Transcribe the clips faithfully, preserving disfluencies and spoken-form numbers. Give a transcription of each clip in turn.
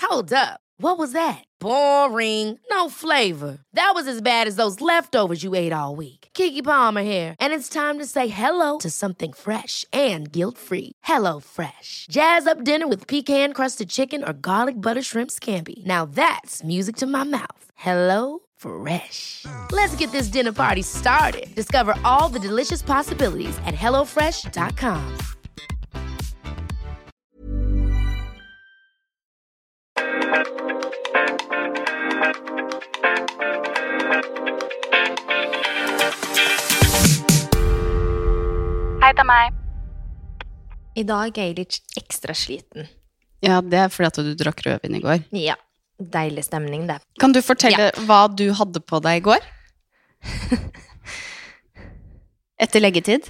Hold up. What was that? Boring. No flavor. That was as bad as those leftovers you ate all week. Keke Palmer here, and it's time to say hello to something fresh and guilt-free. Hello Fresh. Jazz up dinner with pecan-crusted chicken or garlic butter shrimp scampi. Now that's music to my mouth. Hello Fresh. Let's get this dinner party started. Discover all the delicious possibilities at hello fresh dot com. Hei, det er meg. I dag er jeg litt ekstra sliten. Ja, det er fordi at du drakk rødvin i går. Ja, deilig stemning det. Kan du fortelle Ja. hva du hadde på deg i går? Etter leggetid?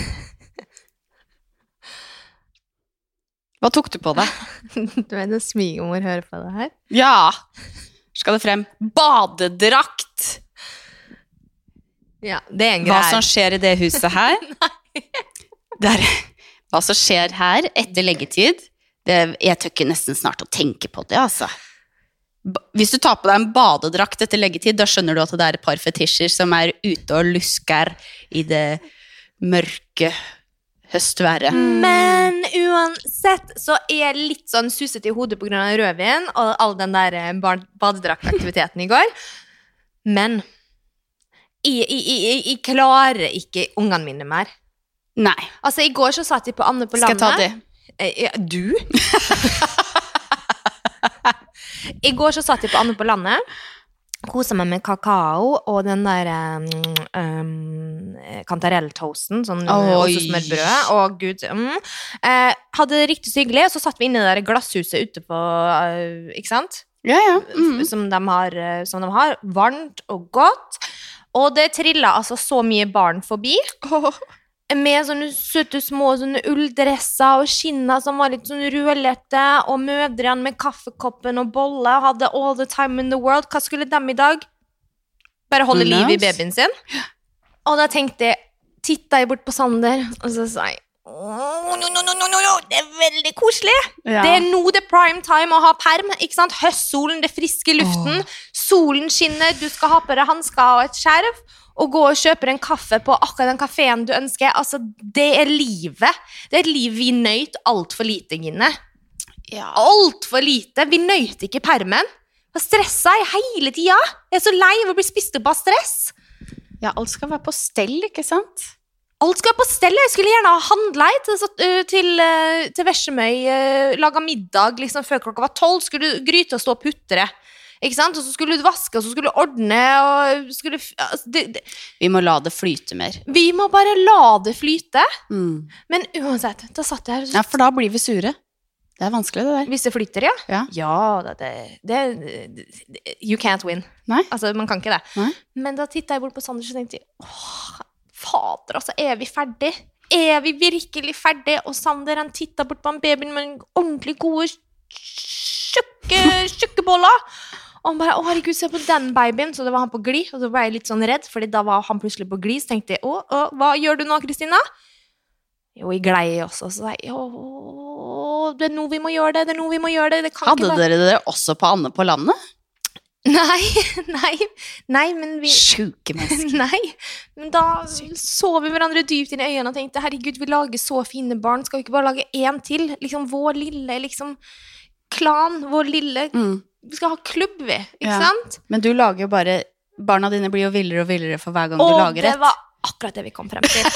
Hva tok du på deg? Du vet at svigermor hører på det her? Ja! Skal det frem? Badedrakt! Ja, det er en Hva greie. som skjer i det huset her? Det er, hva som skjer her etter leggetid? Det, jeg tør ikke nesten snart å tenke på det, altså. Ba- Hvis du tar på deg en badedrakt etter leggetid, da skjønner du at det er et par fetisjer som er ute og lusker i det mørke høstværet. Men uansett så er jeg litt sånn suset i hodet på grunn av rødvin og all den der eh, bar- badedraktaktiviteten i går. Men jeg, jeg, jeg, jeg klarer ikke ungene mine mer. Nei, Altså, i går så satt jeg på Anne på skal jeg landet. ta det? Eh, ja, du? I går så satt jeg på Anne på landet, koset meg med kakao og den der um, um, kantarelltoasten, sånn Oi. ostesmørbrød, og gud, mm. eh, hadde det riktig så hyggelig, og så satt vi inne i det der glasshuset ute på, uh, ikke sant? Ja, ja. Mm. Som, de har, eh, som de har, varmt og godt, og det trillet altså så mye barn forbi, med sånne søte små sånne ulldresser og skinner som var litt sånn rødlette, og mødrene med kaffekoppen og bolle hadde all the time in the world. Hva skulle de i dag? Bare holde Who liv i knows? babyen sin? Og da tenkte jeg, tittet jeg bort på Sander, og så sa jeg, «Åh, no, no, no, no, no, no, det er veldig koselig. Ja. Det er nå det prime time å ha perm, ikke sant? Høstsolen, det friske luften, solen skinner, du skal ha på deg handsker og et skjerf, og gå og kjøpe en kaffe på akkurat den kaféen du ønsker. Altså, det er livet. Det er et liv vi nøyt alt for lite, Gine. Ja. Alt for lite. Vi nøyt ikke permen. Jeg stresset jeg hele tida. Jeg er så lei av å bli spist opp av stress. Ja, alt skal være på stell, ikke sant? Alt skal på stell. Jeg skulle gjerne ha handlet til, uh, til, uh, til Vesjemøy, uh, laget middag liksom, før klokka var tolv. Skulle du gryte og stå og putre. Ikke sant? Og så skulle du vaske, og så skulle du ordne, og skulle... Altså, det, det. Vi må la det flyte mer. Vi må bare la det flyte. Mm. Men uansett, da satt jeg her. Ja, for da blir vi sure. Det er vanskelig, det der. Hvis det flyter, ja. Ja. Ja, det, det, det, det You can't win. Nei. Altså, man kan ikke det. Nei. Men da tittet jeg bort på Sander, så tenkte jeg, åh, fader, altså, er vi ferdig? Er vi virkelig ferdig? Og Sander, han tittet bort på en babyen med en ordentlig gode tjukke, tjukke boller. Og han bare, å herregud, se på den babyen. Så det var han på gli, og så ble jeg litt sånn redd, fordi da var han plutselig på gli, så tenkte jeg, å, å, hva gjør du nå, Kristina? Jo, jeg glei også, så sa jeg, å, det er nå vi må gjøre det, det er nå vi må gjøre det, det kan Hadde ikke bare... dere det også på Anne på landet? Nei, nei, nei, men vi... Sjuke mennesker. Nei, men da så vi hverandre dypt inn i øynene og tenkte, herregud, vi lager så fine barn, skal vi ikke bare lage en til? Liksom vår lille, liksom, klan, vår lille... Mm. Vi skal ha klubb, vi, ikke Ja. sant? Men du lager jo bare... Barna dine blir jo villere og villere for hver gang du Og lager det et. var akkurat det vi kom frem til.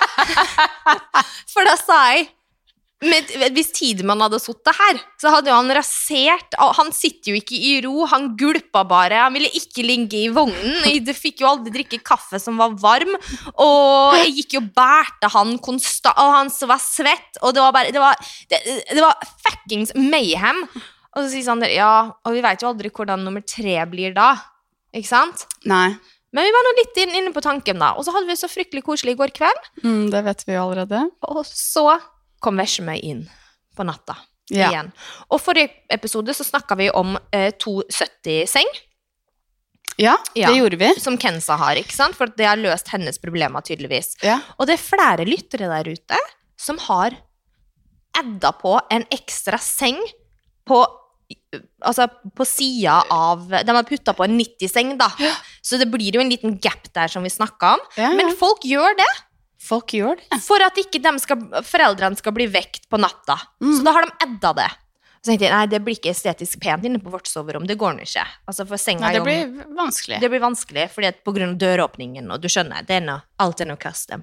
For da sa jeg, men hvis Tidemann hadde suttet her, så hadde jo han rasert, han sitter jo ikke i ro, han gulpa bare, han ville ikke ligge i vognen, det fikk jo aldri drikke kaffe som var varm, og jeg gikk jo og bærte han konstant, og han var svett, og det var bare, det var, det, det var fuckings mayhem. Og så sier Sander, ja, og vi vet jo aldri hvordan nummer tre blir da, ikke sant? Nei. Men vi var nå litt inn, inne på tanken da, og så hadde vi så fryktelig koselig i går kveld, Mm, det vet vi jo allerede. og så kom Vesjemøy inn på natta Ja. igjen. Og forrige episode så snakket vi om eh, to sytti-seng, Ja, Ja. det gjorde vi. som Kenza har, ikke sant? For det har løst hennes problemer tydeligvis. Ja. Og det er flere lyttere der ute som har edda på en ekstra seng på altså på siden av, de har puttet på en nitti-seng da, så det blir jo en liten gap der som vi snakket om, Ja, ja. men folk gjør det, Folk gjør det. for at ikke de skal, foreldrene skal bli vekt på natta, så da har de edda det. Så tenkte jeg, nei, det blir ikke estetisk pent inne på vårt soverom, det går nå ikke. Altså for senga Nei, det er jo- blir vanskelig. Det blir vanskelig, fordi at på grunn av døråpningen, og du skjønner, det er noe, alt er noe custom.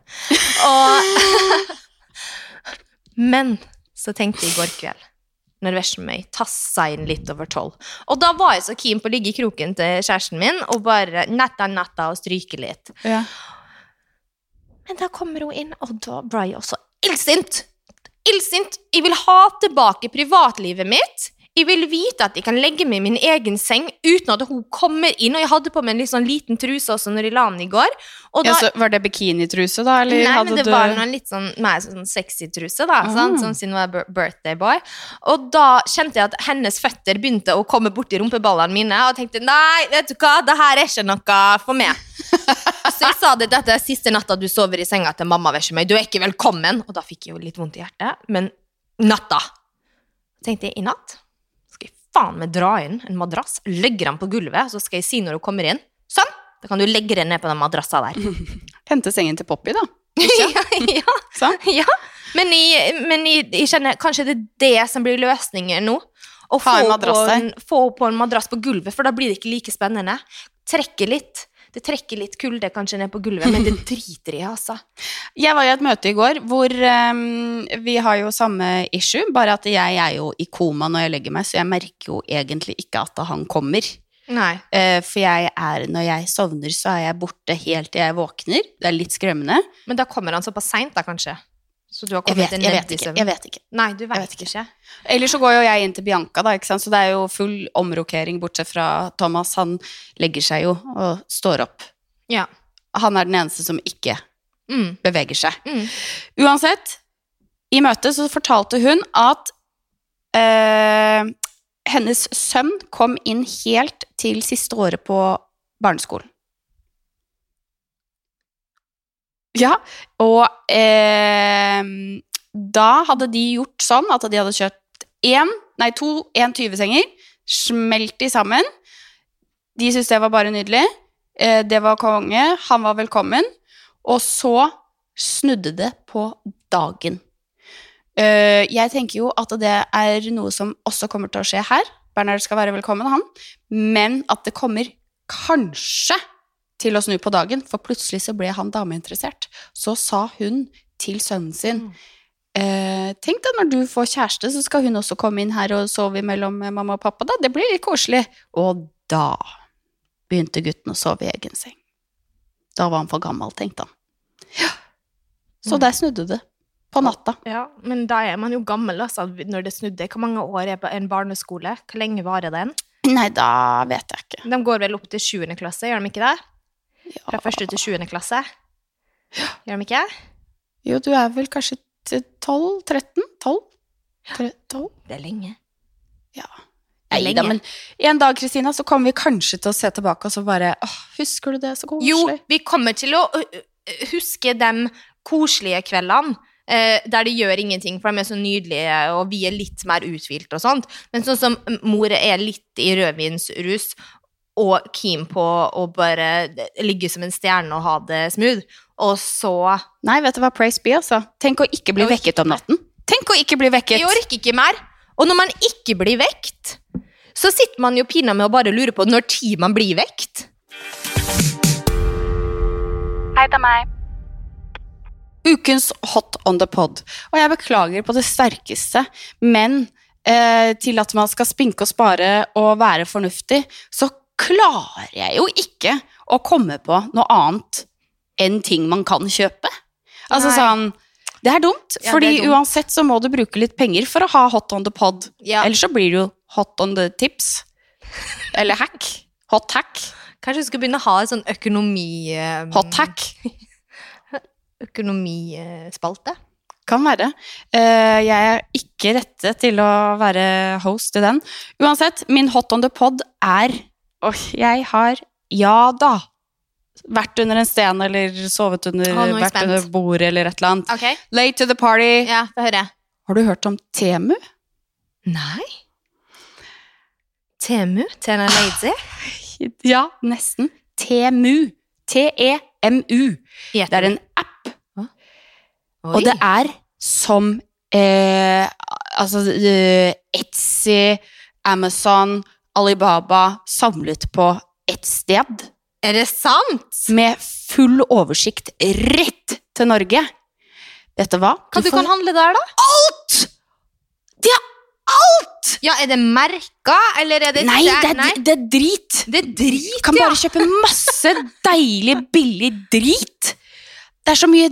Og, men, så tenkte jeg i går kveld, når versen meg tassa inn litt over tolv. Og da var jeg så keen på å ligge i kroken til kjæresten min, og bare natta, natta, og stryke litt. Ja. Men da kommer hun inn, og da ble jeg også illsint. Illsint. Jeg vil ha tilbake privatlivet mitt. Jeg vil vite at jeg kan legge meg i min egen seng uten at hun kommer inn, og jeg hadde på meg en litt sånn liten truse også når jeg la den i går. Og da, Ja, så var det bikinitruse da, eller nei, hadde men det du... var noen litt sånn, mer sånn sexy truse da, Ah. sant? Sånn siden hun var bir- birthday boy. Og da kjente jeg at hennes føtter begynte å komme bort i rumpeballene mine, og tenkte, nei, vet du hva, det her er ikke noe for meg. Så jeg sa det, dette er siste natta du sover i senga til mamma, vet ikke meg, du er ikke velkommen. Og da fikk jeg jo litt vondt i hjertet, men natta. Tenkte jeg, i natt skal jeg faen meg dra inn en madrass, legge den på gulvet, så skal jeg si når hun kommer inn, sånn, da kan du legge den ned på den madrassa der. Hente sengen til Poppy da. ja, ja. Sånn. Ja, men, jeg, men jeg, jeg kjenner kanskje det er det som blir løsningen nå. Å Ha en få madrass på der. en, få på en madrass på gulvet, for da blir det ikke like spennende. Trekke litt. Det trekker litt kulde kanskje ned på gulvet, men det driter i, altså. Jeg var i et møte i går hvor ehm, vi har jo samme issue, bare at jeg er jo i koma når jeg legger meg, så jeg merker jo egentlig ikke at han kommer. Nei. Eh, for jeg er, når jeg sovner, så er jeg borte helt til jeg våkner. Det er litt skremmende. Men da kommer han såpass sent da, kanskje. Så du har Jeg kommet vet, en jeg ned vet i ikke. søvn. Jeg vet ikke. Nei, du vet, vet ikke. ikke. Ellers så går jo jeg inn til Bianca da, ikke sant? Så det er jo full omrokering bortsett fra Thomas. Han legger seg jo og står opp. Ja. Han er den eneste som ikke Mm. beveger seg. Mm. Uansett, i møtet så fortalte hun at eh, hennes sønn kom inn helt til siste året på barneskolen. Ja, og eh, da hadde de gjort sånn at de hadde kjøpt en, nei to, en tyve-senger, smelt de sammen. De syntes det var bare nydelig. Eh, det var konge, han var velkommen. Og så snudde det på dagen. Eh, jeg tenker jo at det er noe som også kommer til å skje her. Bernhard skal være velkommen, han. Men at det kommer kanskje til å snu på dagen, for plutselig så ble han dameinteressert. Så sa hun til sønnen sin, eh, tenk deg når du får kjæreste, så skal hun også komme inn her og sove mellom mamma og pappa da. Det blir litt koselig. Og da begynte gutten å sove i egen seng. Da var han for gammel, tenkte han. Ja. Så der snudde det på natta. Ja, men da er man jo gammel, altså, når det snudde. Hvor mange år er på en barneskole? Hvor lenge varer den? Nei, da vet jeg ikke. De går vel opp til sjuende klasse, gjør de ikke det? Ja. Fra første til sjuende klasse. Gjør de ikke? Jo, du er vel kanskje tolv, tretten, tolv? tolv? Det er lenge. Ja. Det er Nei, lenge. da, men en dag, Kristina, så kommer vi kanskje til å se tilbake og så bare, åh, husker du det så koselig? Jo, vi kommer til å ø, ø, huske de koselige kveldene, eh, der det gjør ingenting, for de er så nydelige, og vi er litt mer uthvilt og sånt. Men sånn som mor er litt i rødvinsrus, og keen på å bare ligge som en stjerne og ha det smooth, og så... Nei, vet du hva, praise be, altså. Tenk å ikke bli Jeg orker vekket om natten. Tenk å ikke bli vekket. Jeg orker ikke mer. Og når man ikke blir vekt, så sitter man jo pina med å bare lure på når tid man blir vekt. Hei, det er meg. Ukens Hot on the Pod. Og jeg beklager på det sterkeste, men eh, til at man skal spinke og spare og være fornuftig, så klarer jeg jo ikke å komme på noe annet enn ting man kan kjøpe. Altså Nei. sånn, det er dumt, Ja, fordi det er dumt. uansett så må du bruke litt penger for å ha Hot on the Pod. Ja. Ellers så blir det jo Hot on the Tips. Eller hack. Hot hack. Kanskje du skal begynne å ha en sånn økonomi... eh, Hot hack. økonomispalte. Kan være. Eh, jeg er ikke rette til å være host i den. Uansett, min hot on the pod er Åh, jeg har, ja da, vært under en sten, eller sovet under, Å, nå er jeg vært spent. under bordet, eller et eller annet. Ok, Late to the party. ja, få høre. Har du hørt om Temu? Nei? Temu, Tena Lady. Ja, nesten. Temu. T-E-M-U. Det er en app. Oi. Og det er som eh, altså, eh, Etsy, Amazon, Alibaba samlet på ett sted. Er det sant? Med full oversikt rett til Norge. Vet du hva? Hva du, du kan handle der da? Alt! Det er alt! Ja, er det merka, eller er det... Nei, det er, Nei? Det er drit. Det er drit, ja. Kan bare kjøpe masse deilig, billig drit. Det er så mye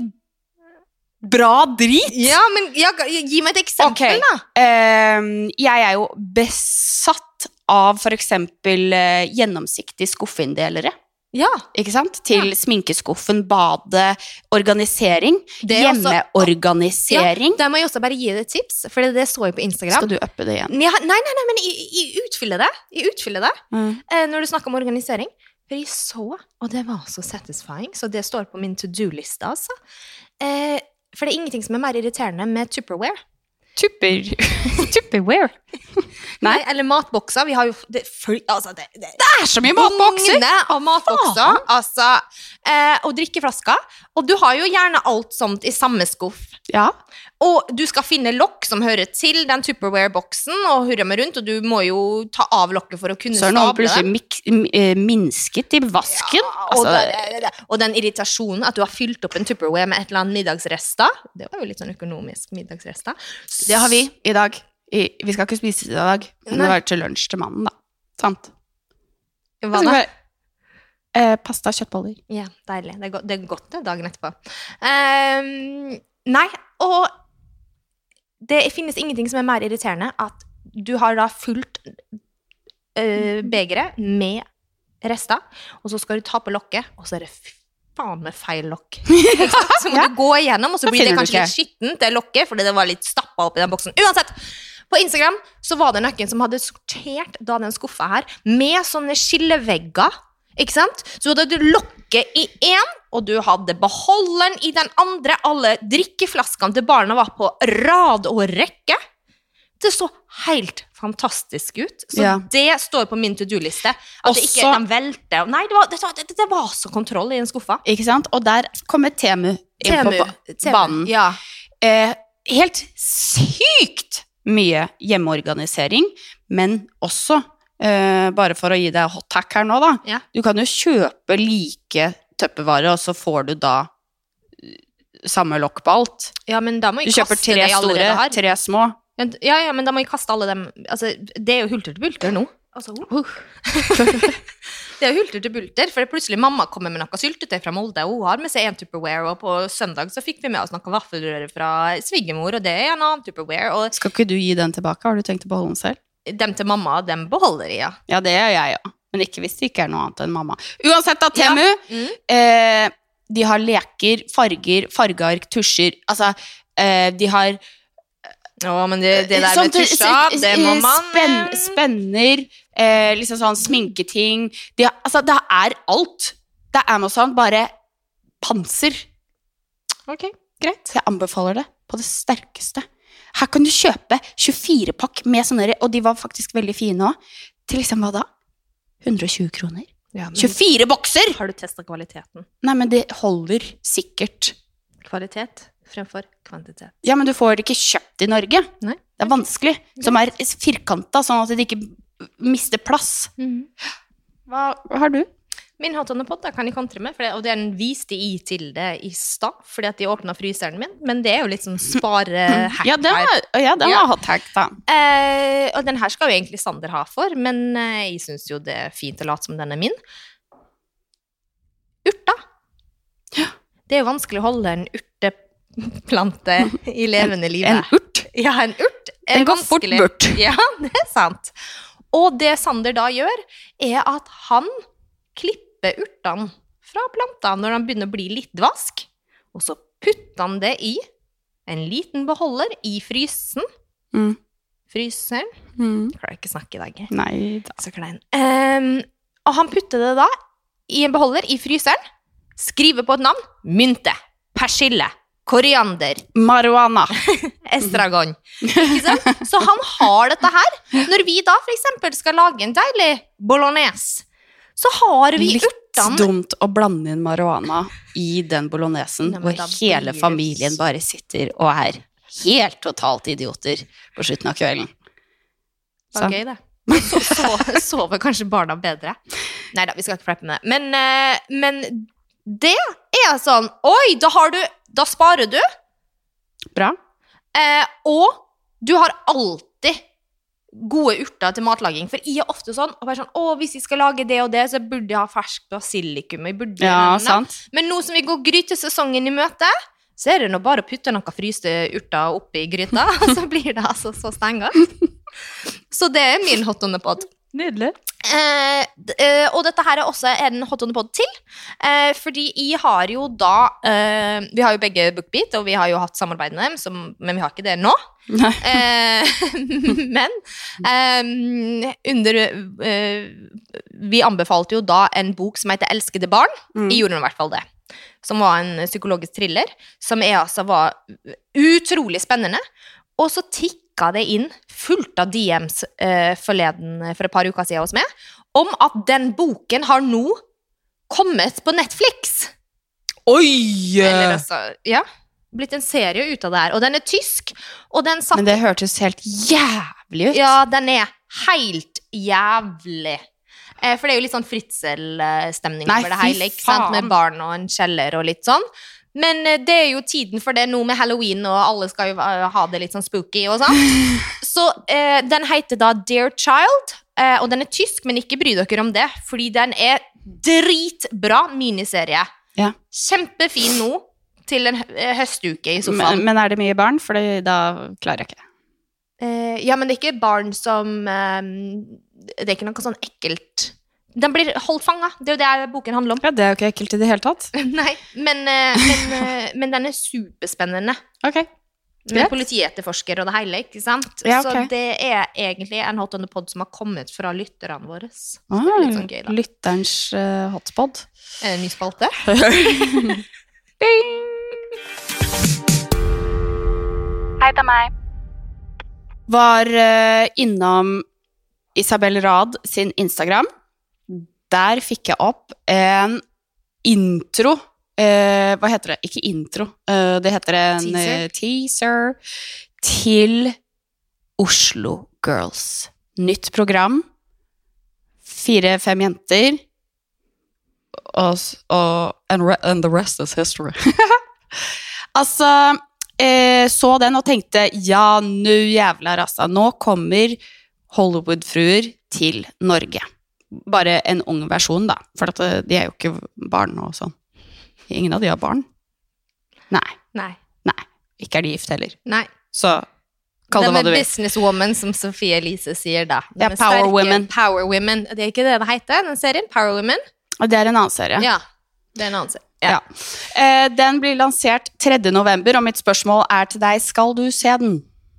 bra drit. Ja, men ja, gi meg et eksempel, okay. da. Uh, jeg er jo besatt av for eksempel uh, gjennomsiktig skuffeindelere. Ja. Ikke sant? Til ja. Sminkeskuffen, bade, organisering, hjemmeorganisering. Ja, der må jeg også bare gi deg et tips, for det så jeg på Instagram. Skal du uppe det igjen? Ja, nei, nei, nei, men jeg, jeg utfyller det. Jeg utfyller det, mm. eh, når du snakker om organisering. For jeg så, og det var så satisfying, så det står på min to-do-liste, altså. Eh, for det er ingenting som er mer irriterende med Tupperware. Tupper... Tupperware? Nei, eller matbokser. Vi har jo det, for, altså, det, det, det er så mye matbokser! Av matbokser, altså, eh, og drikkeflasker. Og du har jo gjerne alt sånt i samme skuff. Ja. Og du skal finne lokk som hører til den Tupperware-boksen, og hurra med rundt, og du må jo ta av lokket for å kunne stable det. Så er noen plutselig mik- minsket i vasken. Ja, og, altså, det, det, det. og den irritasjonen at du har fylt opp en Tupperware med et eller annet middagsrester. Det var jo litt sånn økonomisk middagsrester. Det har vi i dag. I, vi skal ikke spise det i dag, men Nei. Det var til lunsj til mannen, da. Sant? Hva da? Bare, eh, pasta, kjøttboller. Ja, deilig. Det er godt det, er godt, det dagen etterpå. Um, nei, og det finnes ingenting som er mer irriterende at du har da fullt uh, begeret med rester, og så skal du ta på lokket, og så er det faen med feil lokk. Så må ja. du gå igjennom, og så blir det kanskje litt skittent, det lokket, fordi det var litt stappet opp i den boksen. Uansett, på Instagram så var det noen som hadde sortert da den skuffa her, med sånne skillevegger, ikke sant? Så du hadde lokket i en, og du hadde beholderen i den andre, alle drikkeflaskene til barna var på rad og rekke. Det så helt fantastisk ut. Så ja. det står på min to-do-liste. At Også, det ikke kan velte. Nei, det var, det, det, det var så kontroll i en skuffa. Ikke sant? Og der kommer Temu inn Temu, på Temu, banen. Ja. Eh, helt sykt mye hjemmeorganisering, men også, eh, bare for å gi deg hot hack her nå da, ja. du kan jo kjøpe like tøppevarer, og så får du da samme lokk på alt. Ja, men da må jeg kaste det jeg allerede har. Du kjøper tre store, tre små. Ja, ja, men da må jeg kaste alle dem. Altså, det er jo hulter til bulter nå. Altså, uh. det er jo hulter til bulter, for plutselig mamma kommer med noe syltetøy fra Molde, og hun har med seg en Tupperware, og på søndag så fikk vi med oss noe vaffelrøre fra svigermor, og det er en annen Tupperware. Og skal ikke du gi den tilbake? Har du tenkt å beholde den selv? Dem til mamma, dem beholder jeg, ja. Ja, det gjør jeg, ja. Men ikke hvis det ikke er noe annet enn mamma. Uansett da, Temu, ja. mm. eh, de har leker, farger, fargeark, tusjer, altså, eh, de har Ja, men det, det der sånn, med tusja, det må man spenn, Spenner, eh, liksom sånn sminketing de har, altså, det er alt. Det er Amazon, bare panser. Ok, greit. Jeg anbefaler det på det sterkeste. Her kan du kjøpe tjuefire pakk med sånne, og de var faktisk veldig fine også, til liksom hva da? hundre og tjue kroner. Ja, tjuefire bokser! Har du testet kvaliteten? Nei, men det holder sikkert. Kvalitet fremfor kvantitet. Ja, men du får det ikke kjøpt i Norge. Nei. Det er vanskelig. Som er firkantet, sånn at det ikke mister plass. Mm. Hva, hva har du? Min hot on the pot, da kan jeg kontre med, for det, og den viste jeg til det i stad, fordi at de åpnet fryseren min, men det er jo litt sånn spare-hack. Ja, det var, ja, det var ja. hot hack da. Eh, og den her skal jo egentlig Sander ha for, men eh, jeg synes jo det er fint å late som den er min. Urta. Ja. Det er jo vanskelig å holde en urteplante i levende livet. En urt? Ja, en urt. En går fort bort. Ja, det er sant. Og det Sander da gjør, er at han klipper urtene fra planta når han begynner å bli litt vask, og så putter han det i en liten beholder i frysen. Mm. Fryseren. Mm. Klarer ikke snakke i dag. Nei da. Så klein. Um, og han putter det da i en beholder i fryseren, skriver på et navn, mynte, persille, koriander, Marihuana. estragon. Ikke sant? Så han har dette her. Når vi da for eksempel skal lage en deilig bolognese, så har vi Litt urtene. dumt å blande inn marihuana i den bolognesen, Nei, men hvor da hele blir det- familien bare sitter og er helt totalt idioter på slutten av kvelden. Det var gøy, det. Så, så, sover kanskje barna bedre. Neida, vi skal ikke preppe med det. Men, eh, men det er sånn, oi, da har du, da sparer du, Bra. eh, og du har alltid gode urter til matlaging. For jeg er ofte sånn, og bare sånn, å, hvis jeg skal lage det og det, så burde jeg ha fersk basilikum. Jeg burde Ja, gjøre det. sant. Men nå som vi går grytesesongen i møte, så er det nå bare å putte noen fryste urter oppi gryta, og så blir det altså så stengt. Så det er min hot on the pod. Nydelig. Eh, d- eh, og dette her er også en hot on the pod til, eh, fordi jeg har jo da, eh, vi har jo begge BookBeat, og vi har jo hatt samarbeid med dem, som, men vi har ikke det nå. Nei. Eh, men eh, under, eh, vi anbefalte jo da en bok som heter Elskede barn, Mm. jeg gjorde i hvert fall det, som var en psykologisk thriller, som er, altså, var utrolig spennende, og så tikka det inn fullt av D Ms eh, forleden for et par uker siden hos meg, om at den boken har nå kommet på Netflix. Oi! Eller altså, ja, blitt en serie ut av det her, og den er tysk, og den satt, Men det hørtes helt jævlig ut. ja, den er helt jævlig. Eh, for det er jo litt sånn Fritzel-stemning Nei, over det fy hele, ikke sant? faen. Med barn og en kjeller og litt sånn. Men eh, det er jo tiden for det nå med Halloween, og alle skal jo eh, ha det litt sånn spooky og sånn. Så eh, den heter da Dear Child, eh, og den er tysk, men ikke bry dere om det, fordi den er dritbra miniserie. Ja. Kjempefin nå til en hø- eh, høstuke i sofaen. Men, men er det mye barn? For da klarer jeg ikke. Eh, ja, men det er ikke barn som eh, Det er ikke noe sånn ekkelt. Den blir holdt fanget. Det er jo det boken handler om. Ja, det er jo ikke ekkelt i det hele tatt. Nei, men, eh, men, eh, men den er superspennende. Ok. Med Greit. politietterforsker og det hele, ikke sant? Ja, Så ok. det er egentlig en hot on the pod som har kommet fra lytterne våre. Så Ah, det er litt sånn gøy, da. lytterens uh, hotspot. Er det en ny spalte? Hei, det er meg. Var eh, innom Isabel Rad sin Instagram. Der fikk jeg opp en intro. Eh, hva heter det? Ikke intro. Eh, det heter en Teaser. eh, teaser til Oslo Girls. Nytt program. Fire-fem jenter. Og, s- og and, re and the rest is history. Altså, eh, så den og tenkte, ja, nu jævlar, altså. Nå kommer Hollywood-fruer til Norge. Bare en ung versjon, da. For at eh, de er jo ikke barn og sånn. Ingen av de har barn. Nei, Nei. nei. Ikke er de gift heller. Nei. Så, kall det De hva er du vil. businesswoman, som Sofie Elise sier da. De Ja, er power sterke women. Power women. Det er ikke det det heter, den serien? Power women? Og det er en annen serie. Ja. Det er en annen serie. Ja. Eh, den blir lansert tredje november, og mitt spørsmål er til deg, skal du se den?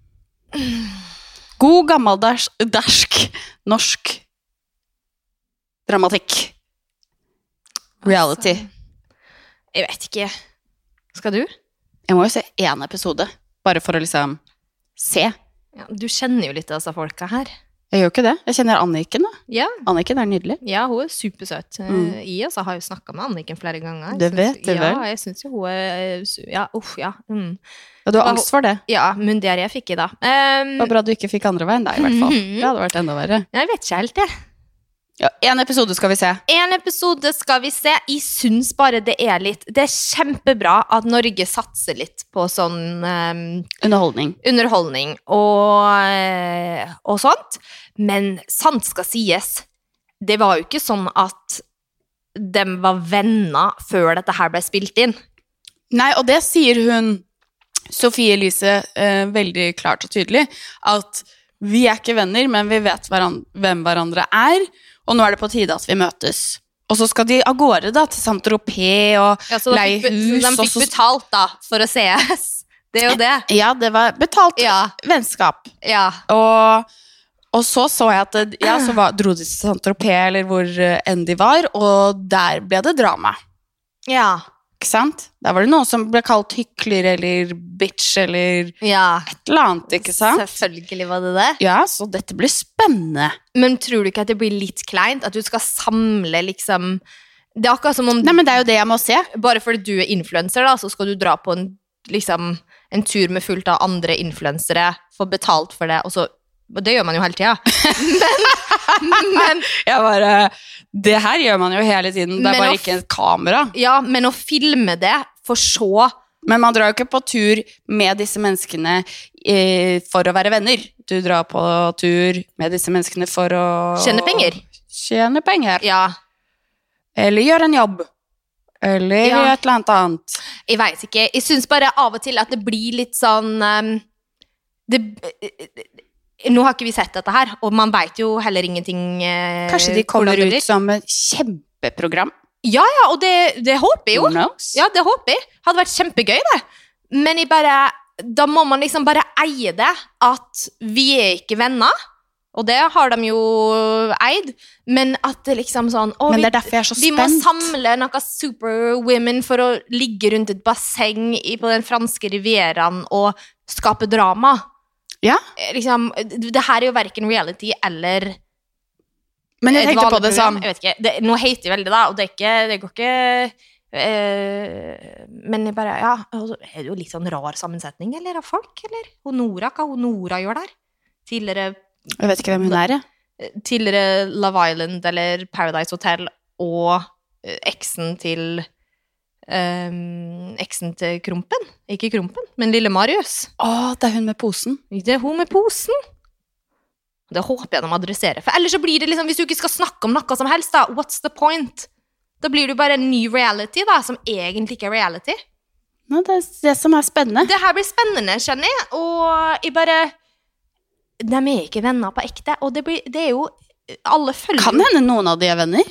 God gammeldarsk norsk dramatikk. Reality. Jeg vet ikke. Skal du? Jeg må jo se én episode, bare for å liksom se. Ja, du kjenner jo litt av disse folka her. Jeg gjør ikke det. Jeg kjenner Anniken, da. Ja, Anniken er nydelig. ja hun er supersøt. Mm. Mm. Jeg også har jo snakket med Anniken flere ganger. Jeg Det syns- vet du ja, vel. jeg synes jo hun er su- Ja, uff, ja. Mm. Og du har Hva- angst for det. Ja, munndiaré fikk jeg da. Um, Det var bra du ikke fikk andre veien, da, i hvert fall. Mhm. Det hadde vært enda verre. jeg vet ikke helt det. Ja, en episode skal vi se. En episode skal vi se. Jeg syns bare det er litt Det er kjempebra at Norge satser litt på sånn um, Underholdning. underholdning og, eh, og sånt. Men sant skal sies, det var jo ikke sånn at de var venner før dette her ble spilt inn. Nei, og det sier hun, Sofie Elise, eh, veldig klart og tydelig, at vi er ikke venner, men vi vet hverandre, hvem hverandre er, og nå er det på tide at vi møtes. Og så skal de av gårde da, til Saint-Tropez og Ja, så de leie fikk, hus. så de og fikk så- betalt da, for å ses. Det er jo det. Ja, det var betalt Ja, vennskap. ja. Og, og så så jeg at det, ja, så var, dro de til Saint-Tropez, eller hvor eh, enn de var, og der ble det drama. Ja. Ikke sant? Der var det noen som ble kalt hykler eller bitch eller Ja, et eller annet, ikke sant? selvfølgelig var det det. Ja, så dette blir spennende. Men tror du ikke at det blir litt kleint? At du skal samle liksom Det er akkurat som om Nei, men det er jo det jeg må se. bare fordi du er influencer da, så skal du dra på en, liksom, en tur med fullt av andre influencere, få betalt for det, og så og det gjør man jo hele tida. Men, men Jeg bare, det her gjør man jo hele tiden. Det er Men bare å ikke et kamera. ja, men å filme det for så Men man drar jo ikke på tur med disse menneskene eh, for å være venner. Du drar på tur med disse menneskene for å Tjene penger. Tjene penger. Ja, Eller gjøre en jobb. Eller Ja. et eller annet annet. jeg vet ikke. Jeg syns bare av og til at det blir litt sånn um, det, Nå har ikke vi sett dette her, og man vet jo heller ingenting eh, Kanskje de hvordan kommer det ut blir. som et kjempeprogram. Ja, ja, og det, det håper jeg jo. Who knows? Ja, det håper jeg. Hadde vært kjempegøy, det. Men jeg bare, da må man liksom bare eie det, at vi er ikke venner, og det har de jo eid, men at det liksom sånn å, Men vi, det er derfor jeg er så vi må spent. samle noen superwomen for å ligge rundt et basseng i, på den franske rivieraen og skape drama. Ja, Eh, Liksom, det her er jo hverken reality eller men jeg et tenkte på vanlig det program. sånn. Jeg vet ikke, det, nå hater jeg veldig da, og det, er ikke, det går ikke eh, men jeg bare, ja, altså, er det jo litt sånn rar sammensetning, eller av folk, eller? Og Nora, hva hun Nora gjør der? Tidligere, Jeg vet ikke hvem hun er, jeg. tidligere Love Island, eller Paradise Hotel, og eh, eksen til um, eksen til Krompen, ikke Krompen, men Lille Marius. Å, det er hun med posen. Det er hun med posen. Det håper jeg de adresserer. For ellers så blir det liksom, hvis du ikke skal snakke om noe som helst da, what's the point? Da blir det jo bare en ny reality da, som egentlig ikke er reality. Nå, det er det som er spennende. Det her blir spennende, skjønner jeg, og jeg bare, de er ikke venner på ekte, og det, blir, det er jo, alle følger. Kan hende noen av de er venner.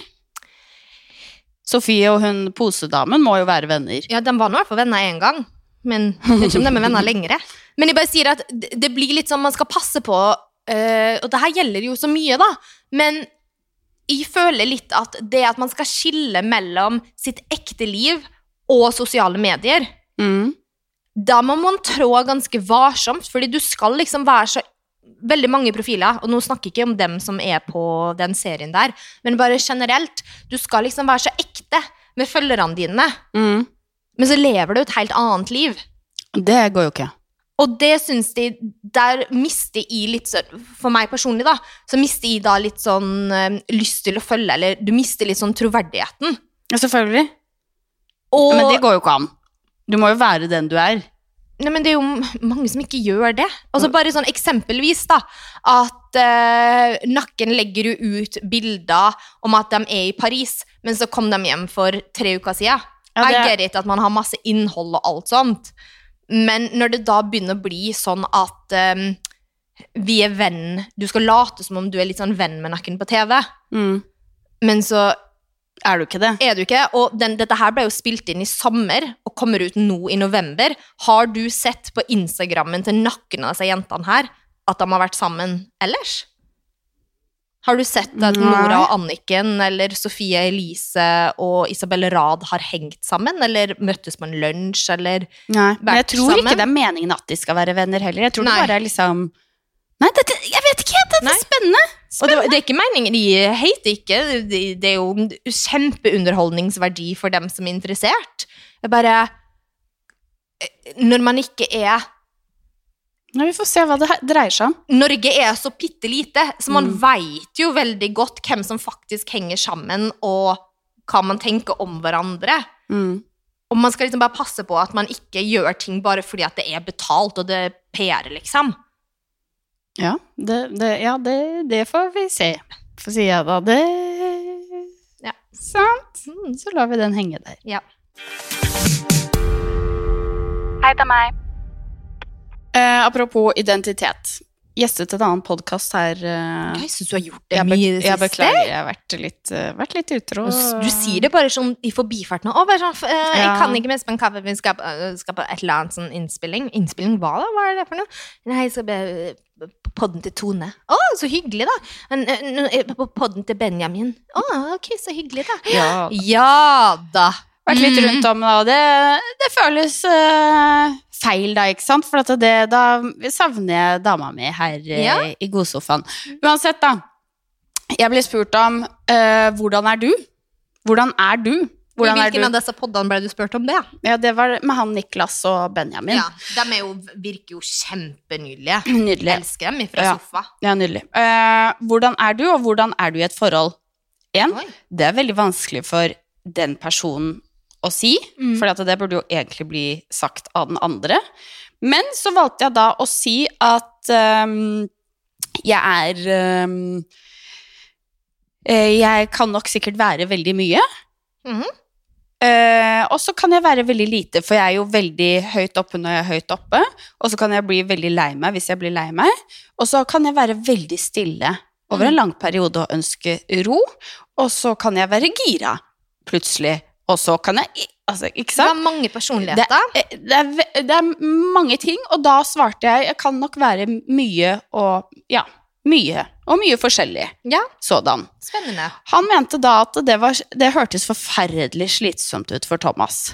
Sofie og hun posedamen må jo være venner. Ja, de var nå i hvert fall venner en gang, men jeg vet ikke om de er venner lengre. Men jeg bare sier at det det blir litt sånn, man skal passe på, øh, og det her gjelder jo så mye da, men jeg føler litt at det at man skal skille mellom sitt ekte liv og sosiale medier, Mm. da må man trå ganske varsomt, fordi du skal liksom være så veldig mange profiler, og nå snakker jeg ikke om dem som er på den serien der, men bare generelt, du skal liksom være så ekte med følgerne dine, Mm. men så lever du et helt annet liv. Det går jo ikke. Og det synes de, der mister jeg litt sånn, for meg personlig da, så mister jeg da litt sånn eh, lyst til å følge, eller du mister litt sånn troverdigheten. Ja, selvfølgelig. Og, Men det går jo ikke an. Du må jo være den du er. nei, men det er jo mange som ikke gjør det. Altså bare sånn eksempelvis da, at eh, Nakken legger jo ut bilder om at de er i Paris, men så kom de hjem for tre uker siden. Ja, det- Jeg get it at man har masse innhold og alt sånt, men når det da begynner å bli sånn at eh, vi er venn, du skal late som om du er litt sånn venn med Nakken på T V, Mm. men så Er du ikke det? er du ikke, og den, dette her ble jo spilt inn i sommer, og kommer ut nå i november. Har du sett på Instagrammen til Nakken av disse jentene her, at de har vært sammen ellers? Har du sett at Nei. Nora og Anniken, eller Sofie Elise og Isabel Rad har hengt sammen, eller møttes på en lunsj, eller... Nei. Men jeg Vært tror sammen? ikke det er meningen at de skal være venner heller. Jeg tror Nei. det bare er liksom Nei, dette, jeg vet ikke, dette Nei. er spennende. Og det, det er ikke meningen, de hater ikke, det, det er jo kjempeunderholdningsverdi for dem som er interessert. Det er bare, når man ikke er, Nå, vi får se hva det her dreier seg om. Norge er så pittelite, så man Mm. vet jo veldig godt hvem som faktisk henger sammen, og hva man tenker om hverandre. Mm. Og man skal liksom bare passe på at man ikke gjør ting bare fordi at det er betalt, og det er P R, liksom. Ja, det, det, ja det, det får vi se. Får si jeg da. Det Ja. Sant. Mm. Så lar vi den henge der. Ja. Hei, det er meg. Eh, apropos identitet. Gjestet en annen podcast her. eh, Jeg synes du har gjort det jeg, mye i be det jeg siste. beklager, jeg har vært litt, eh, vært litt utro. Du sier det bare sånn i forbifarten. Å, bare sånn, eh, jeg Ja. kan ikke mest på en kaffe, vi skal, på- øh, skal på et eller annet sånn innspilling. Innspilling hva da? Hva er det for noe? Nei, jeg skal be, på podden til Tone. Å, så hyggelig da. Men, øh, nå er jeg på podden til Benjamin. Å, ok, så hyggelig da. Ja. Ja da. vært litt Mm. rundt om, og det, det føles uh, feil da, ikke sant? For at det, da savner jeg dama mi her uh, Ja. i godsofaen. Uansett da, jeg ble spurt om, uh, hvordan er du? Hvordan er du? Hvordan I er hvilken du? av disse poddene ble du spurt om det? Ja, det var med han Niklas og Benjamin. Ja, de er jo, virker jo kjempenydelige. Nydelig. Jeg elsker dem fra Ja. sofa. Ja, nydelig. Uh, hvordan er du, og hvordan er du i et forhold? En, Oi. det er veldig vanskelig for den personen å si, Mm. for at det burde jo egentlig bli sagt av den andre. Men så valgte jeg da å si at um, jeg er um, eh, jeg kan nok sikkert være veldig mye. Mhm. Eh, og så kan jeg være veldig lite, for jeg er jo veldig høyt oppe når jeg er høyt oppe, og så kan jeg bli veldig lei meg hvis jeg blir lei meg, og så kan jeg være veldig stille over en lang periode og ønske ro, og så kan jeg være gira plutselig, og så kan jeg, altså, ikke Det sant? var mange personligheter. Det, det, er, ve- det er mange ting, og da svarte jeg, jeg kan nok være mye og, ja, mye, og mye forskjellig, Ja, sådan. spennende. Han mente da at det, var, det hørtes forferdelig slitsomt ut for Thomas.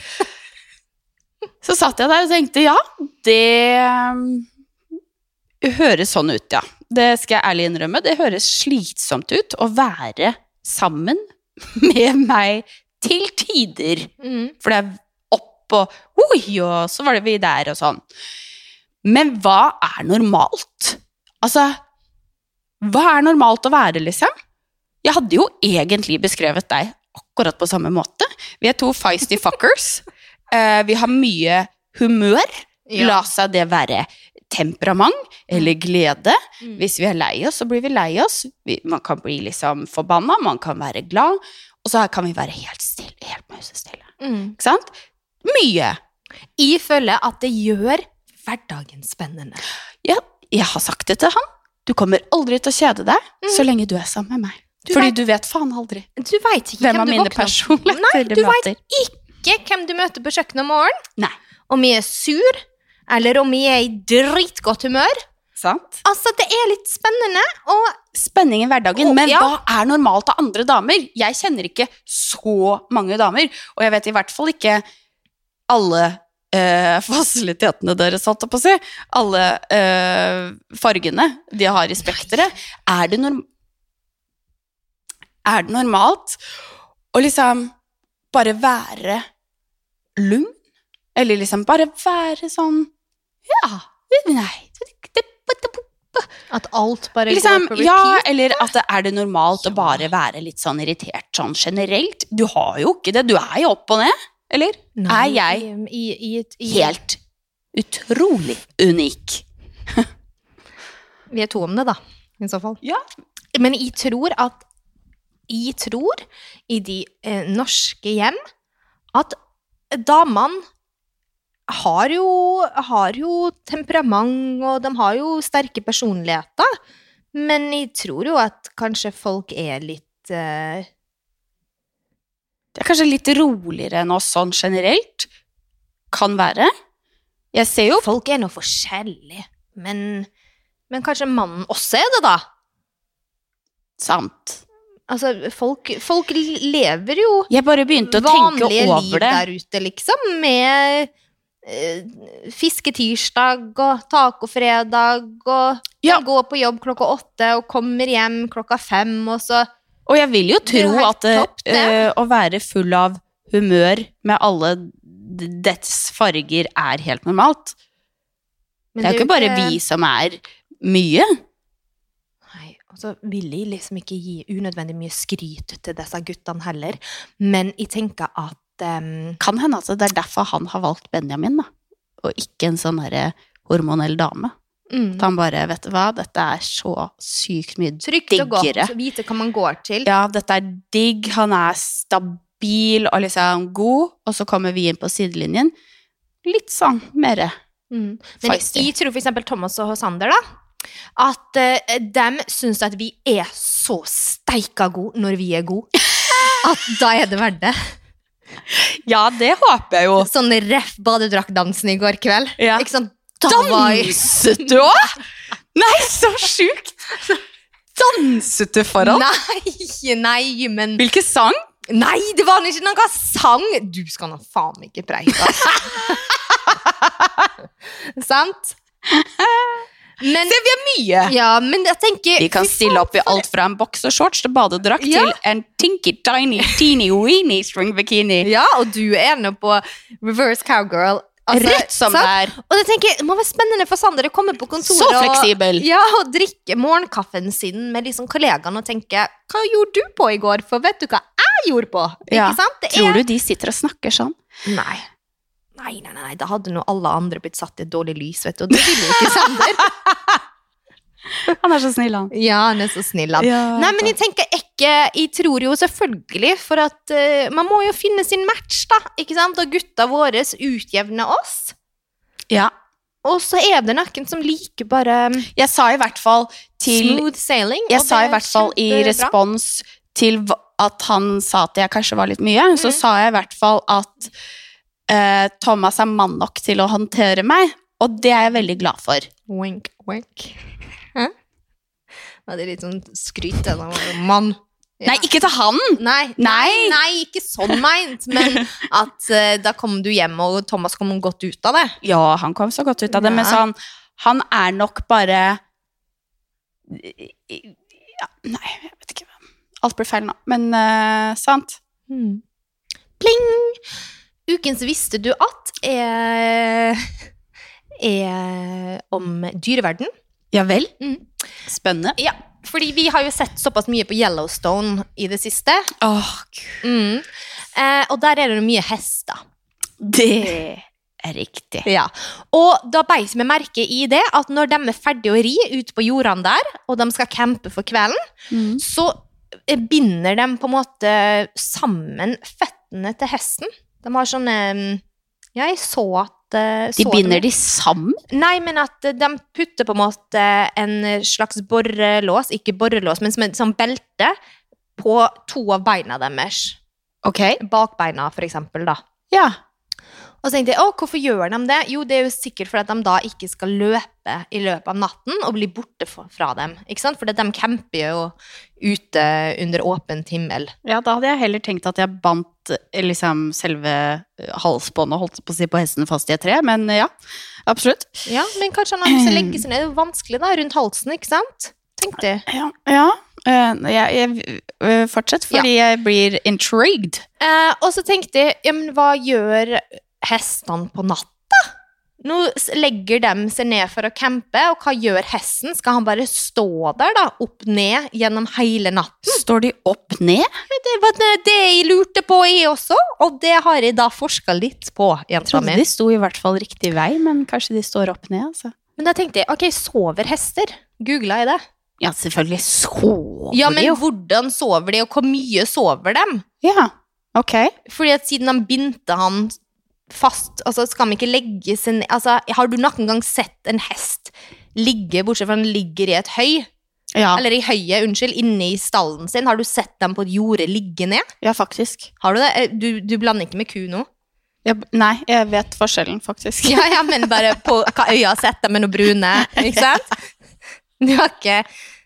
Så satt jeg der og tenkte, ja, det um, høres sånn ut, ja. Det skal jeg ærlig innrømme, det høres slitsomt ut å være sammen med meg til tider. Mm. For det er opp og, oi, og så var det vi der og sånn. Men hva er normalt? Altså, hva er normalt å være, liksom? Jeg hadde jo egentlig beskrevet deg akkurat på samme måte. Vi er to feisty fuckers. Eh, vi har mye humør. Ja. La seg det være temperament eller glede. Mm. Hvis vi er lei oss, så blir vi lei oss. Vi, man kan bli liksom forbanna, man kan være glad, og så kan vi være helt stille, helt musestille. Mm. Ikke sant? Mye. Jeg føler at det gjør hverdagen spennende. Ja, jeg har sagt det til han. Du kommer aldri til å kjede deg Mm. så lenge du er sammen med meg. Du Fordi vet- du vet faen aldri Du vet ikke hvem hvem av du mine våkner opp. personligheter Nei, du du vet møter. ikke hvem du møter på kjøkkenet om morgenen. Nei. Om jeg er sur, eller om jeg er i dritgodt humør. Sant? Altså, det er litt spennende, og Spenning i hverdagen, Å, men ja. hva er normalt av andre damer? Jeg kjenner ikke så mange damer, og jeg vet i hvert fall ikke alle eh, fasilitetene deres, holdt jeg på å si. Alle eh, fargene de har i spekteret. Er det norm Er det normalt å liksom bare være lugn? Eller liksom bare være sånn, ja, nei, det, det, det, at alt bare liksom, går på ja, repeat. eller at det er det normalt å bare være litt sånn irritert sånn generelt. Du har jo ikke det, du er jo opp og ned, eller? Nei, er jeg i, i, i, et- i, helt utrolig unik? Vi er to om det, da, i så fall. Ja. Men jeg tror at Jeg tror i de eh, norske hjem at damene har jo, har jo temperament, og de har jo sterke personligheter. Men jeg tror jo at kanskje folk er litt eh, Det er kanskje litt roligere enn oss sånn generelt. Kan være. Jeg ser jo Folk er nå forskjellige, men, men kanskje mannen også er det, da? sant. Altså, folk, folk lever jo Jeg bare begynte å tenke vanlige liv over det. der ute, liksom, med eh, fisketirsdag og tacofredag, og Ja. de går på jobb klokka åtte og kommer hjem klokka fem, og så Og jeg vil jo Det er jo tro helt at det, topp, det. eh, å være full av humør med alle d- dets farger er helt normalt. Men Det er jo ikke bare vi som er mye. Nei, og så vil jeg liksom ikke gi unødvendig mye skryt til disse guttene heller, men jeg tenker at em, Kan hende at det er derfor han har valgt Benjamin, da. Og ikke en sånn derre hormonell dame. mm, At han bare, vet du hva, dette er så sykt mye trygt og godt, diggere. vite hva man går til. Ja, dette er digg, han er stabil og liksom god, og så kommer vi inn på sidelinjen. Litt sånn mere Mm. Men feisty. jeg tror for eksempel Thomas og Sander, da, at uh, dem synes at vi er så steika gode når vi er gode, at da er det verdt det. Ja, det håper jeg jo. Sånn ref badedraktdansen i går kveld. Ja. Ikke sant? Da var jeg... Danset du også? Nei, så sjukt! Danset du foran? Nei, nei, men Hvilken sang? Nei, det var ikke noen sang. Du skal nå faen ikke preike. Sant? Men, Se, vi er mye! ja, men jeg tenker... Vi kan stille opp i alt fra en boksershorts til badedrakt Ja. til en tinky, tiny, teeny, weeny string bikini. Ja, og du er nå på reverse cowgirl. Altså, Rett som sant? det er. Og jeg tenker, det må være spennende for Sander å komme på kontoret Så fleksibel. Og, ja, og drikke morgenkaffen sin med liksom kollegaene og tenke, hva gjorde du på i går? For vet du hva jeg gjorde på? Ja. Ikke sant? Det Tror er... du de sitter og snakker sånn? Nei. Nei, nei, nei, da hadde nå alle andre blitt satt i et dårlig lys, vet du, og det vil jo ikke Sander. Han er så snill, han. Ja, han er så snill, han. Ja, Nei, men jeg tenker ikke, jeg tror jo selvfølgelig, for at uh, man må jo finne sin match, da, ikke sant? Og gutta våre utjevner oss. Ja. Og så er det noen som liker bare Jeg sa i hvert fall til smooth sailing. Jeg og sa det i hvert fall i kjempebra. respons til hva- at han sa at jeg kanskje var litt mye, så Mhm. sa jeg i hvert fall at eh, Thomas er mann nok til å håndtere meg, og det er jeg veldig glad for. Wink, wink. Hæ? Ja, det er litt sånn skryt, den av mann. Ja. Nei, ikke til han! Nei, nei, Nei. nei, ikke sånn meint, men at eh, da kom du hjem, og Thomas kom godt ut av det. Ja, han kom så godt ut av det, men Ja. sånn, han er nok bare ja, nei, jeg vet ikke. Alt blir feil nå, men eh, sant? Hmm. Pling! Ukens visste du at er, er om dyreverden. Ja vel? Mm. Spennende. Ja, fordi vi har jo sett såpass mye på Yellowstone i det siste. Åh, Gud. Mm. Eh, og der er det mye hester. Det er riktig. Ja. Og da beis vi merke i det at når de er ferdige å ri ut på jordene der, og de skal campe for kvelden, Mm. så binder de på en måte sammen føttene til hesten. De har sånne Ja, jeg så at eh, De så binder det. de sammen? Nei, men at de putter på en måte en slags borrelås, ikke borrelås, men som et sånn belte på to av beina deres. Ok. Bakbeina, for eksempel, da. Ja. Og så tenkte jeg, å, hvorfor gjør de det? Jo, det er jo sikkert for at de da ikke skal løpe i løpet av natten og bli borte fra dem, ikke sant? For de camper jo ute under åpent himmel. Ja, da hadde jeg heller tenkt at jeg bandt eh, liksom selve eh, halsbåndet, holdt på å si, på hesten fast i et tre, men eh, ja, absolutt. Ja, men kanskje han har lyst til å legge seg ned, det er jo vanskelig da, rundt halsen, ikke sant? Tenkte jeg. Ja, ja. eh, jeg, jeg eh, fortsett, fordi jeg blir intrigued. Eh, og så tenkte jeg, ja, men hva gjør hestene på natta? Nå s- legger de seg ned for å campe, og hva gjør hesten? Skal han bare stå der da, opp ned gjennom hele natten? Står de opp ned? Det var det det jeg lurte på jeg også, og det har jeg da forsket litt på, Jeg jenta trodde mi. de sto i hvert fall riktig vei, men kanskje de står opp ned, altså. Men da tenkte jeg, ok, sover hester? Googlet jeg det? Ja, selvfølgelig sover Ja, men de jo. hvordan sover de, og hvor mye sover de? Ja, ok. Fordi at siden de bindte han fast, altså skal man ikke legge seg ned, altså har du noen gang sett en hest ligge, bortsett fra den ligger i et høy, Ja, eller i høyet, unnskyld, inne i stallen sin, har du sett dem på et jorde ligge ned? ja faktisk. Har du det? Eh, Du, du blander ikke med ku nå? Jeg, nei, jeg vet forskjellen, faktisk. Ja, ja, men bare på hva øya har sett dem med noe brune, ikke sant? Du har ikke...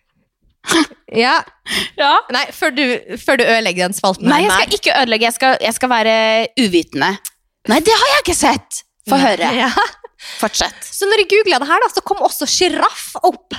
Ja, Ja. nei, før du, før du ødelegger den spalten. Nei, her, jeg skal ikke ødelegge, jeg skal, jeg skal være uvitende. Nei, det har jeg ikke sett! Få høre. Ja. Fortsett. Så når jeg googlet det her da, så kom også giraff opp.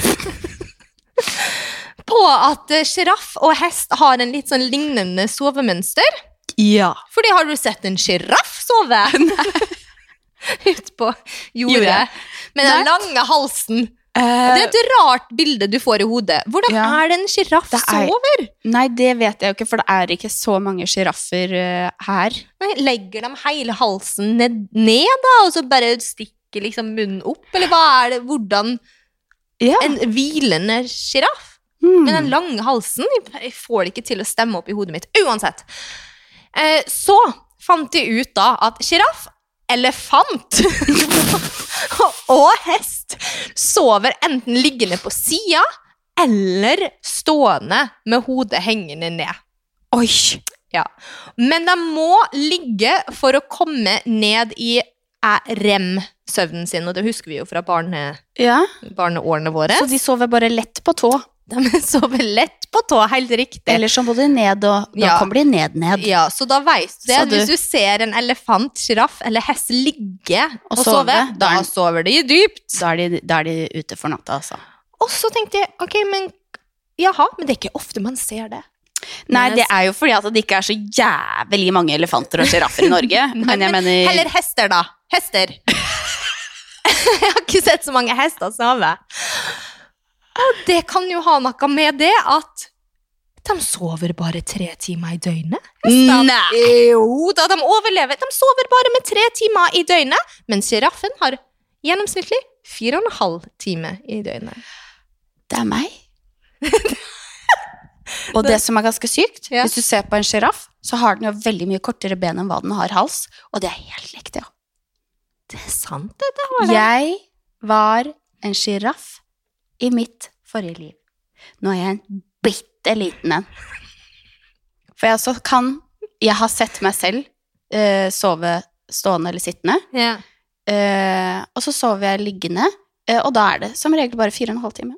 På at eh, giraff og hest har en litt sånn lignende sovemønster. Ja. Fordi har du sett en giraff sove? Ut på jordet. Jordet. Med den Nei. lange halsen. Det er et rart bilde du får i hodet. Hvordan Ja. er det en giraff Det er- sover? Nei, det vet jeg jo ikke, for det er ikke så mange giraffer uh, her. Nei, legger de hele halsen ned, ned da, og så bare stikker liksom munnen opp? Eller hva er det? Hvordan? Ja. En hvilende giraff? Hmm. Men den lange halsen, jeg får det ikke til å stemme opp i hodet mitt. Uansett. Eh, så fant jeg ut da at giraff, elefant og hest sover enten liggende på sida eller stående med hodet hengende ned. Oi! Ja. Men de må ligge for å komme ned i eh, rem-søvnen sin, og det husker vi jo fra barne, Ja, barneårene våre. så de sover bare lett på tå. de sover lett på tå, helt riktig. Eller så både ned og, da Ja. kommer de ned, ned. Ja, så da vet du det. Så du- Hvis du ser en elefant, giraff eller hest ligge og, Og sove, sove, da da er- sover de dypt. Da er de, da er de ute for natta, altså. Og så tenkte jeg, ok, men jaha, men det er ikke ofte man ser det. Nei, Men- det er jo fordi at det ikke er så jævlig mange elefanter og giraffer i Norge. Men jeg mener Heller hester da. Hester. Jeg har ikke sett så mange hester sove. Og det kan jo ha noe med det at de sover bare tre timer i døgnet. Hestene- Nei. Jo, da de overlever. De sover bare med tre timer i døgnet, mens giraffen har gjennomsnittlig fire og en halv time i døgnet. Det er meg. Og det som er ganske sykt, Ja. hvis du ser på en giraff, så har den jo veldig mye kortere ben enn hva den har hals, og det er helt likt, ja. Det er sant, det. det var det. Jeg var en giraff i mitt forrige liv. Nå er jeg en bitte liten en. For jeg også kan, jeg har sett meg selv eh, sove stående eller sittende, Ja. eh, og så sover jeg liggende, eh, og da er det som regel bare fire og en halv time.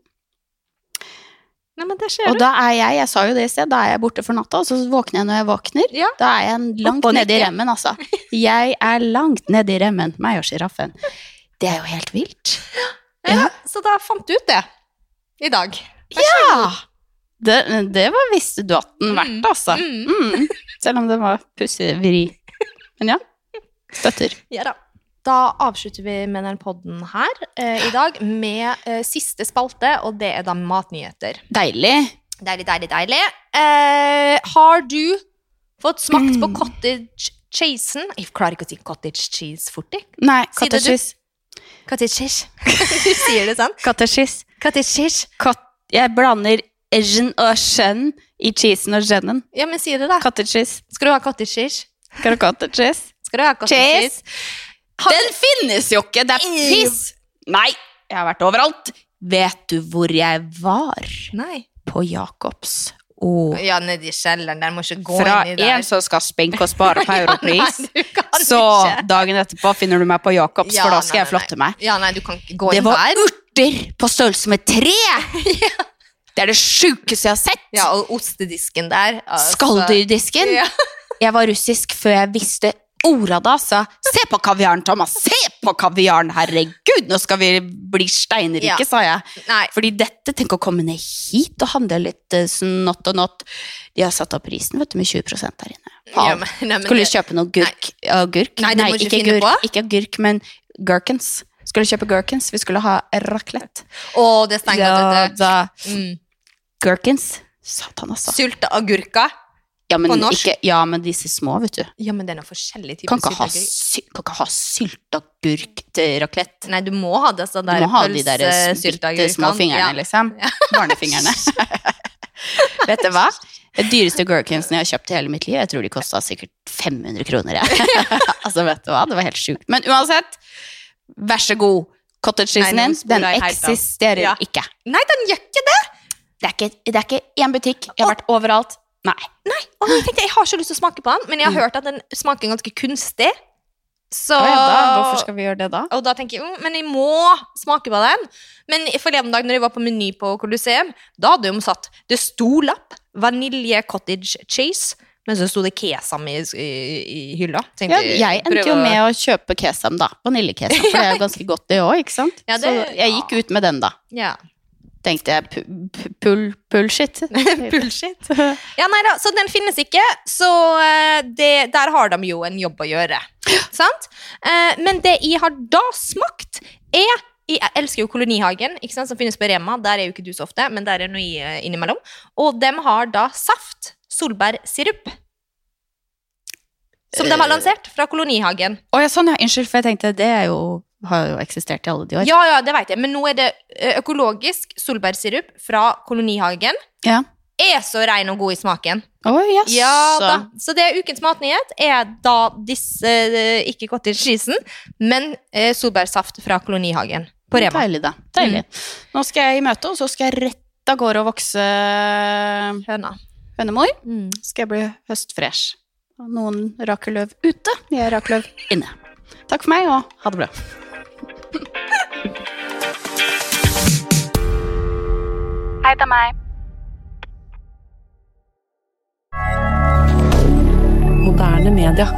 Nei, men det skjer Og da er jeg, jeg sa jo det i sted, da er jeg borte for natta, og så våkner jeg når jeg våkner. Ja. Da er jeg langt Opp og nede i nikke. remmen, altså. Jeg er langt nede i remmen, meg og giraffen. Det er jo helt vilt. Ja, så da fant du ut det i dag. Ja! Det, det var visste du at den Mm, verdt, altså. mm. Mm. Selv om det var pussig vri. Men ja, støtter. Ja da. Da avslutter vi med den podden her eh, i dag med eh, siste spalte, og det er da matnyheter. Deilig. Deilig, deilig, deilig. Eh, har du fått smakt på Mm. cottage cheesen? Jeg klarer ikke å si cottage cheese fort, jeg. Nei, Si det, du. cottage cheese. Cottage cheese. Du sier det sånn. Cottage cheese. Cottage cheese. Cot jeg blander gen og skjønn i cheesen og genen. Ja, men si det da. Cottage cheese. Skal du ha cottage cheese? Skal du ha cottage cheese? Skal du ha cottage Cheese. cheese? Har Den finnes jo ikke, det er Ew. piss! Nei, jeg har vært overalt. Vet du hvor jeg var? Nei. På Jacobs. Og Ja, nede i kjelleren, der må ikke gå fra inn i der. en som skal spinke og spare på Europris, Nei, du kan så ikke. dagen etterpå finner du meg på Jacobs, Ja, for da nei, skal jeg nei, flotte meg. Ja, nei, du kan ikke gå Det inn var der. urter på størrelse med tre! Det er det sjukeste jeg har sett! Ja, og ostedisken der. altså. Skaldyrdisken. Ja. Jeg var russisk før jeg visste ordet da, så se på kaviaren, Thomas, se på kaviaren, herregud, nå skal vi bli steinrike, Ja. sa jeg. Nei, Fordi dette, tenk å komme ned hit og handle litt uh, snott og nott. De har satt opp prisen, vet du, med tjue prosent der inne. ja, Faen. men, nei, men Skulle det- kjøpe noe gurk. Agurk? Nei, det må du ikke ikke finne gurk, på. ikke agurk, men gherkins. Skulle kjøpe gherkins, vi skulle ha raclette. Å, det er stengt, Ja, vet du. da, Mm. gherkins. Satan, altså. Sylte agurka. Ja, men, på norsk? ikke, ja, men disse små, vet du. Ja, men det er noe forskjellig type Kan ikke ha, sylteagurk. sy kan ikke ha sylteagurk til raclette. Nei, du må ha det sånn Du der må ha de der bitte pølsesylteagurkene. små fingrene, Ja. liksom. Barnefingrene. Vet du hva? Det dyreste gherkinsen jeg har kjøpt i hele mitt liv, jeg tror de kostet sikkert fem hundre kroner, jeg. Altså, vet du hva? Det var helt sjukt. Men uansett, vær så god. Cottage cheesen Nei, nå din, sporer den jeg helt av. eksisterer Ja. ikke. Nei, den gjør ikke det! Det er ikke, det er ikke en butikk. Jeg har vært overalt. Nei. Nei, og jeg tenkte, jeg har ikke lyst til å smake på den, men jeg har hørt at den smaker ganske kunstig. Så... Å ja, da, hvorfor skal vi gjøre det da? Og da tenker jeg, mm, men jeg må smake på den. Men forleden dag når jeg var på Meny på Colosseum, da hadde de satt det sto lapp, vanilje cottage cheese, men så sto det kesam i, i, i hylla. Ja, Tenkte jeg endte prøve jo å- med å kjøpe kesam da, vaniljekesam, for det er jo ganske godt det også, ikke sant? Ja, det- Så jeg gikk ut med den da. Ja. Tenkte jeg, pu- pu- pull, pullshit. Bullshit. Ja, nei da, så den finnes ikke, så eh, det, der har de jo en jobb å gjøre. Sant? Eh, men det jeg har da smakt er, jeg elsker jo Kolonihagen, ikke sant, som finnes på Rema, der er jo ikke du så ofte, men der er noe i, eh, innimellom. Og de har da saft, solbærsirup, som de har lansert fra Kolonihagen. Å ja, sånn ja, unnskyld, for jeg tenkte, det er jo, har jo eksistert i alle de år. Ja, ja, det vet jeg, men nå er det eh, økologisk solbærsirup fra Kolonihagen. Ja. Er så ren og god i smaken. Å, yes. Ja da, så det er ukens matnyhet er da disse, eh, ikke cottage cheesen, men eh, solbærsaft fra Kolonihagen på Rema. Deilig da, deilig. Nå skal jeg i møte, og så skal jeg rett av gårde og vokse Høna. hønemor. Mm. Skal jeg bli høstfresh. Og noen rakeløv ute, jeg er rakeløv inne. Takk for meg, og ha det bra. Hei, det er meg. Moderne media.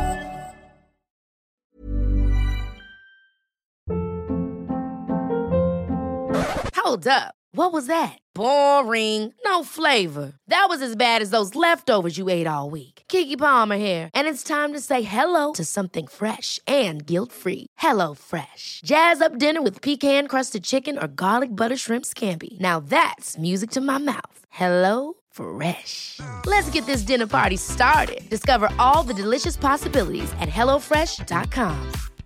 Hold up. What was that? Boring. No flavor. That was as bad as those leftovers you ate all week. Keke Palmer here, and it's time to say hello to something fresh and guilt-free. Hello Fresh. Jazz up dinner with pecan-crusted chicken or garlic butter shrimp scampi. Now that's music to my mouth. Hello Fresh. Let's get this dinner party started. Discover all the delicious possibilities at hello fresh dot com.